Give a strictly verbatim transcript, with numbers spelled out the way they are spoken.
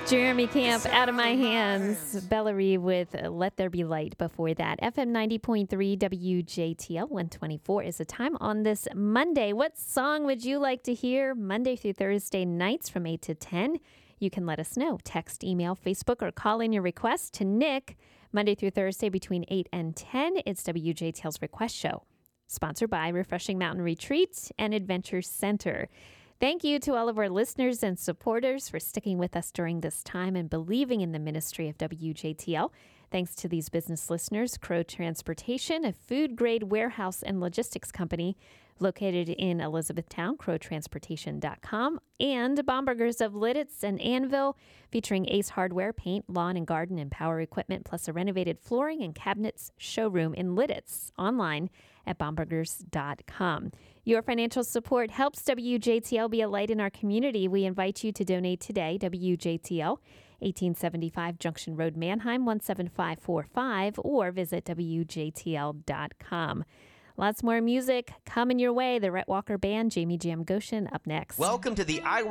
Jeremy Camp, Out of My Hands. Bellary with Let There Be Light before that. F M ninety point three W J T L one twenty-four is the time on this Monday. What song would you like to hear Monday through Thursday nights from eight to ten? You can let us know. Text, email, Facebook, or call in your request to Nick. Monday through Thursday between eight and ten, it's W J T L's Request Show. Sponsored by Refreshing Mountain Retreat and Adventure Center. Thank you to all of our listeners and supporters for sticking with us during this time and believing in the ministry of W J T L. Thanks to these business listeners, Crow Transportation, a food-grade warehouse and logistics company located in Elizabethtown, crow transportation dot com, and Bomburgers of Lidditz and Annville, featuring Ace Hardware, paint, lawn and garden, and power equipment, plus a renovated flooring and cabinets showroom in Lidditz, online at bomburgers dot com. Your financial support helps W J T L be a light in our community. We invite you to donate today. W J T L, eighteen seventy-five Junction Road, Manheim, one seven five four five, or visit W J T L dot com. Lots more music coming your way. The Rhett Walker Band, Jamie Jam Goshen up next. Welcome to the I